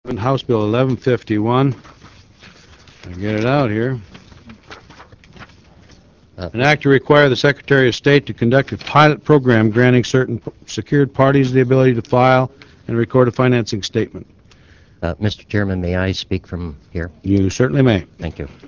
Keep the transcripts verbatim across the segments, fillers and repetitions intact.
House Bill eleven fifty-one. I'll get it out here. Uh, An act to require the Secretary of State to conduct a pilot program granting certain p- secured parties the ability to file and record a financing statement. uh, Mister Chairman, may I speak from here? You certainly may. Thank you.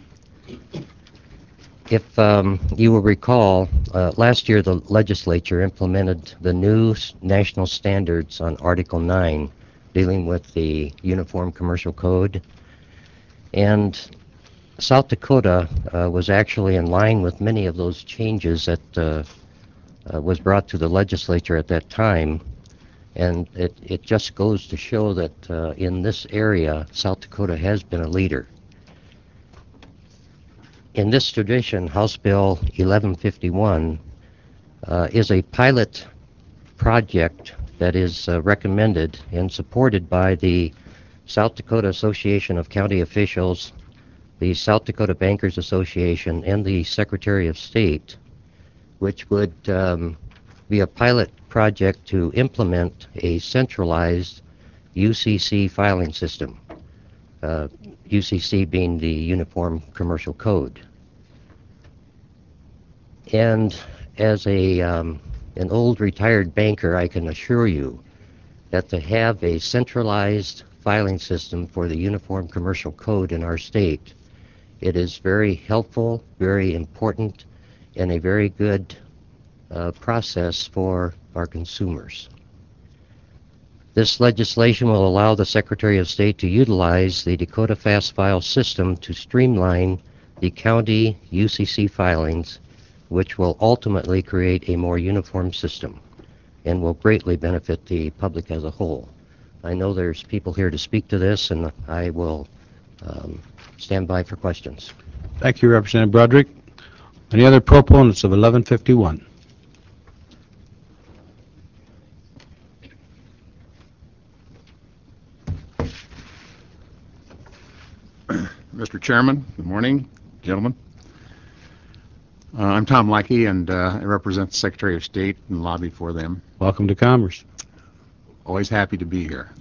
If um, you will recall, uh, last year the legislature implemented the new s- national standards on Article nine dealing with the Uniform Commercial Code. And South Dakota uh, was actually in line with many of those changes that uh, uh, was brought to the legislature at that time. And it, it just goes to show that uh, in this area, South Dakota has been a leader. In this tradition, House Bill eleven fifty-one uh, is a pilot project that is uh, recommended and supported by the South Dakota Association of County Officials, the South Dakota Bankers Association, and the Secretary of State, which would um, be a pilot project to implement a centralized U C C filing system, uh, U C C being the Uniform Commercial Code. And as a um, an old retired banker, I can assure you that to have a centralized filing system for the Uniform Commercial Code in our state, it is very helpful, very important, and a very good uh, process for our consumers. This legislation will allow the Secretary of State to utilize the Dakota Fast File system to streamline the county U C C filings, which will ultimately create a more uniform system and will greatly benefit the public as a whole. I know there's people here to speak to this, and I will um, stand by for questions. Thank you, Representative Broderick. Any other proponents of eleven fifty-one? Mister Chairman, good morning, gentlemen. Uh, I'm Tom Leckie, and uh, I represent the Secretary of State and lobby for them. Welcome to Commerce. Always happy to be here.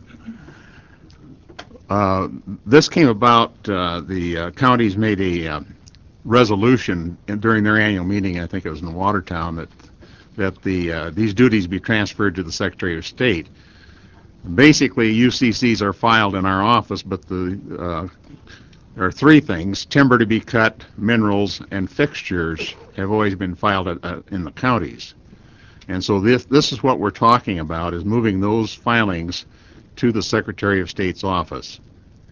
Uh, this came about, uh, the uh, counties made a uh, resolution in, during their annual meeting, I think it was in Watertown, that that the uh, these duties be transferred to the Secretary of State. Basically, U C Cs are filed in our office, but the uh, there are three things: timber to be cut, minerals, and fixtures have always been filed at, uh, in the counties. And so this this is what we're talking about, is moving those filings to the Secretary of State's office.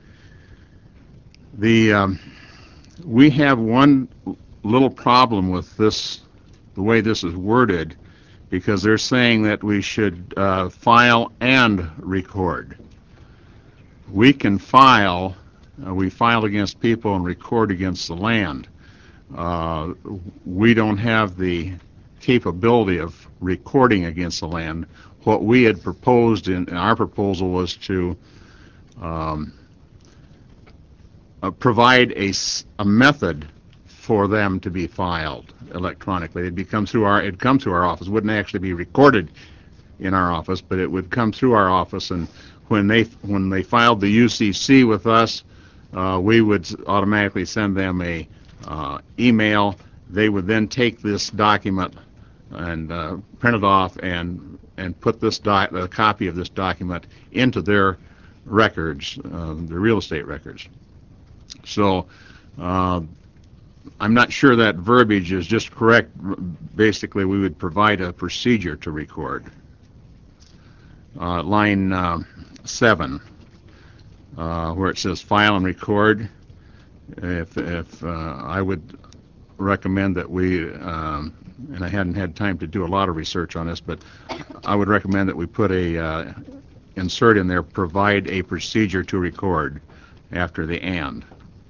The um, we have one little problem with this, the way this is worded, because they're saying that we should uh, file and record. We can file, uh, we file against people and record against the land. Uh, we don't have the capability of recording against the land. What we had proposed in, in our proposal was to um, uh, provide a, a method for them to be filed electronically. It'd become through our, it'd come through our office. It wouldn't actually be recorded in our office, but it would come through our office, and when they when they filed the U C C with us, uh, we would automatically send them a uh, email. They would then take this document and uh, print it off and and put this doc, a copy of this document into their records, uh, the real estate records. So uh, I'm not sure that verbiage is just correct. Basically, we would provide a procedure to record. Uh, line uh, seven, uh, where it says file and record, if, if uh, I would recommend that we, um, and I hadn't had time to do a lot of research on this, but I would recommend that we put a uh, insert in there, provide a procedure to record after the and.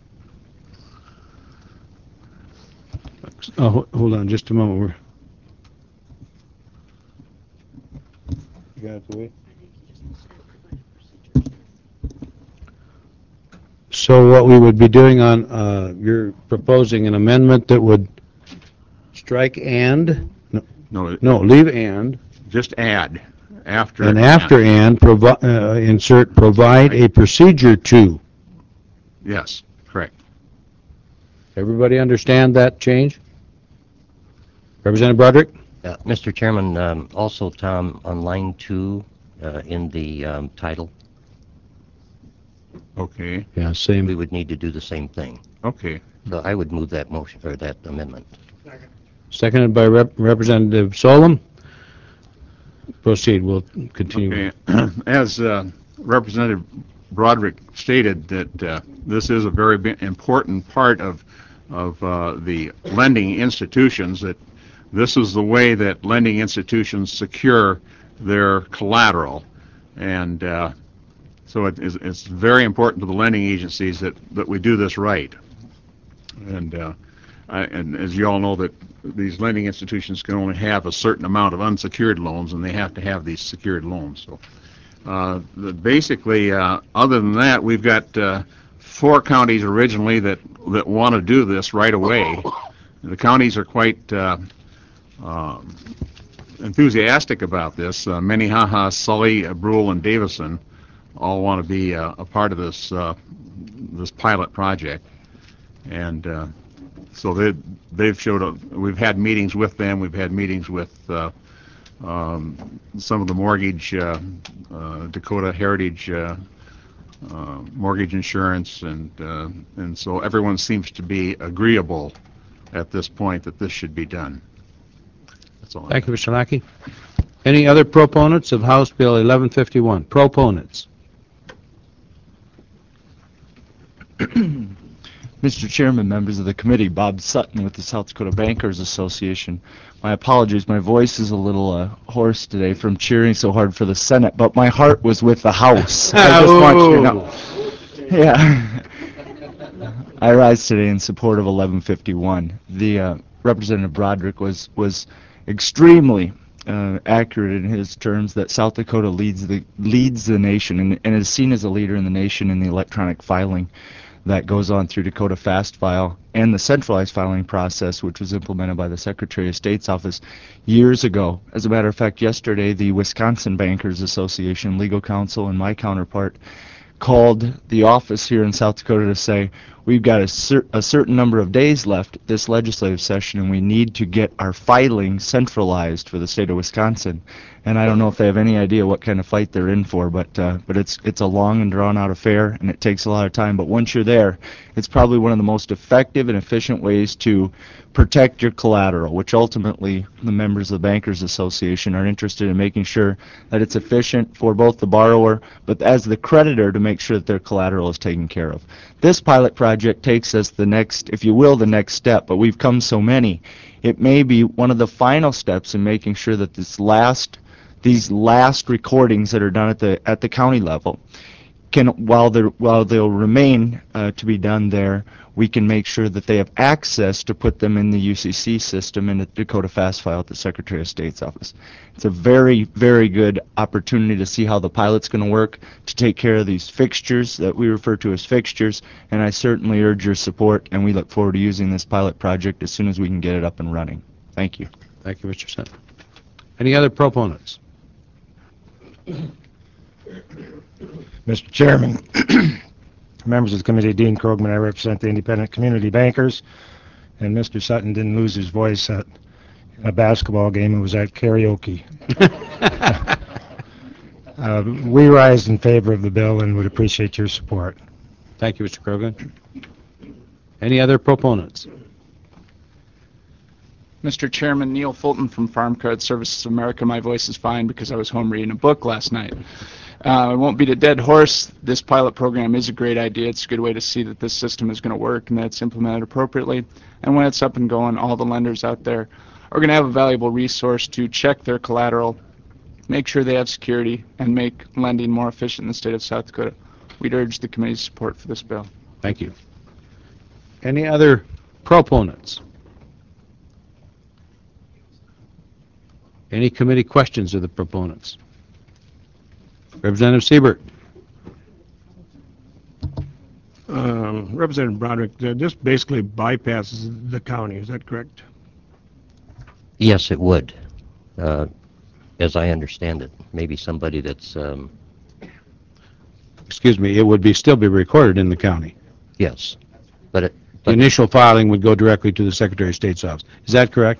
Oh, hold on just a moment. We're you got it the way? So what we would be doing on, uh, you're proposing an amendment that would strike and, no, No, no leave and. just add, after. And after and, provi- uh, insert provide a procedure to. Yes, correct. Everybody understand that change? Representative Broderick? Uh, Mister Chairman, um, also, Tom, on line two uh, in the um, title, Okay, Yeah, we same. would need to do the same thing. okay. So I would move that motion, or that amendment. Seconded by Rep- Representative Solom. Proceed, we'll continue. Okay. As uh, Representative Broderick stated, that uh, this is a very bi- important part of, of uh, the lending institutions, that this is the way that lending institutions secure their collateral. And uh, so it is, it's very important to the lending agencies that, that we do this right. And, uh, I, and as you all know, that these lending institutions can only have a certain amount of unsecured loans, and they have to have these secured loans. So, uh, the, basically, uh, other than that, we've got uh, four counties originally that that want to do this right away. The counties are quite uh, um, enthusiastic about this. Uh, Minnehaha, Sully, uh, Brule, and Davison all want to be uh, a part of this uh, this pilot project, and uh, so they they've showed up. We've had meetings with them. We've had meetings with uh, um, some of the mortgage uh, uh, Dakota Heritage uh, uh, mortgage insurance, and uh, and so everyone seems to be agreeable at this point that this should be done. That's all. Thank you, Mister Lackey. Any other proponents of House Bill eleven fifty-one? Proponents? Mister Chairman, members of the committee, Bob Sutton with the South Dakota Bankers Association. My apologies, my voice is a little uh, hoarse today from cheering so hard for the Senate, but my heart was with the House. I just want you to know. Yeah. I rise today in support of eleven fifty-one. The uh, Representative Broderick was was extremely uh, accurate in his terms that South Dakota leads the leads the nation and, and is seen as a leader in the nation in the electronic filing that goes on through Dakota Fast File and the centralized filing process, which was implemented by the Secretary of State's office years ago. As a matter of fact, yesterday the Wisconsin Bankers Association legal counsel and my counterpart called the office here in South Dakota to say, we've got a, cer- a certain number of days left this legislative session and we need to get our filing centralized for the state of Wisconsin. And I don't know if they have any idea what kind of fight they're in for, but uh, but it's it's a long and drawn out affair and it takes a lot of time. But once you're there, it's probably one of the most effective and efficient ways to protect your collateral, which ultimately the members of the Bankers Association are interested in making sure that it's efficient for both the borrower, but as the creditor to make sure that their collateral is taken care of. This pilot project takes us the next, if you will, the next step, but we've come so many. It may be one of the final steps in making sure that this last, these last recordings that are done at the at the county level can, while they while they'll remain uh, to be done there, we can make sure that they have access to put them in the U C C system in the Dakota Fast File at the Secretary of State's office. It's a very, very good opportunity to see how the pilot's going to work to take care of these fixtures that we refer to as fixtures, and I certainly urge your support, and we look forward to using this pilot project as soon as we can get it up and running. Thank you. Thank you, Mister Sutton. Any other proponents? Mister Chairman, members of the committee, Dean Krogman, I represent the independent community bankers, and Mister Sutton didn't lose his voice at a basketball game. It was at karaoke. uh, we rise in favor of the bill and would appreciate your support. Thank you, Mister Krogan. Any other proponents? Mister Chairman, Neil Fulton from Farm Credit Services of America. My voice is fine because I was home reading a book last night. Uh, I won't beat a dead horse. This pilot program is a great idea. It's a good way to see that this system is going to work and that it's implemented appropriately. And when it's up and going, all the lenders out there are going to have a valuable resource to check their collateral, make sure they have security, and make lending more efficient in the state of South Dakota. We'd urge the committee's support for this bill. Thank you. Any other proponents? Any committee questions of the proponents? Representative Siebert. Um, Representative Broderick, uh, this basically bypasses the county, is that correct? Yes, it would. Uh, as I understand it. Maybe somebody that's, um, Excuse me, it would be, still be recorded in the county. yes. But it, The but initial filing would go directly to the Secretary of State's office. Is that correct?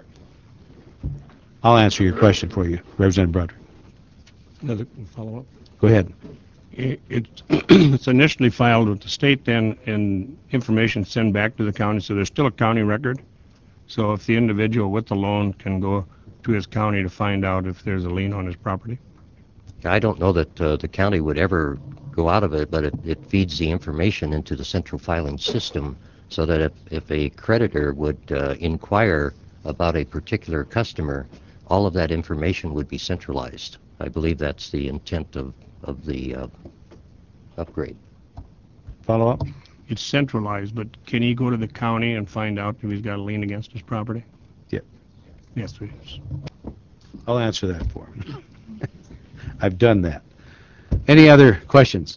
I'll answer your question for you, Representative Broderick. Another follow-up. Go ahead. I- It's it's initially filed with the state then, and information sent back to the county, so there's still a county record. So if the individual with the loan can go to his county to find out if there's a lien on his property. I don't know that uh, the county would ever go out of it, but it, it feeds the information into the central filing system so that if, if a creditor would uh, inquire about a particular customer, all of that information would be centralized. I believe that's the intent of, of the uh, upgrade. Follow up? It's centralized, but can he go to the county and find out if he's got a lien against his property? Yep. Yes, it is. I'll answer that for him. I've done that. Any other questions?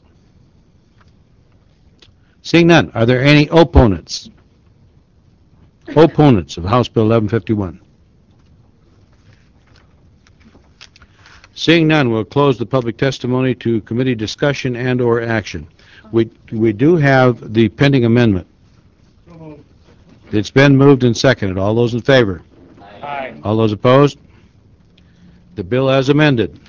Seeing none, are there any opponents? Opponents of House Bill eleven fifty-one? Seeing none, we'll close the public testimony to committee discussion and/or action. We we do have the pending amendment. It's been moved and seconded. All those in favor? Aye. All those opposed? The bill as amended.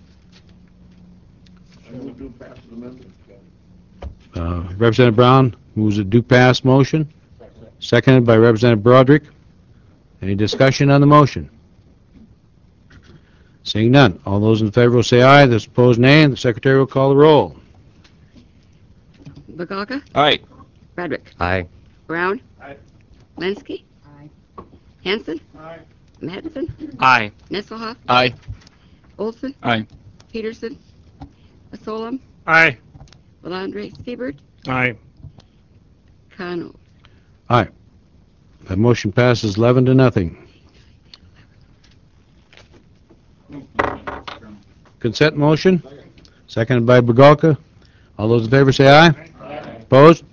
Uh, Representative Brown moves a do pass motion, seconded by Representative Broderick. Any discussion on the motion? Seeing none, all those in favor will say aye, those opposed nay, and the Secretary will call the roll. Bagalka? Aye. Broderick? Aye. Brown? Aye. Linsky? Aye. Hanson? Aye. Mattson? Aye. Nesselhoff? Aye. Olson? Aye. Peterson? Solom? Aye. Valandre? Seabird? Aye. Connell? Aye. That motion passes eleven to nothing. Consent motion, seconded by Bagalka. All those in favor say aye. Aye. Opposed?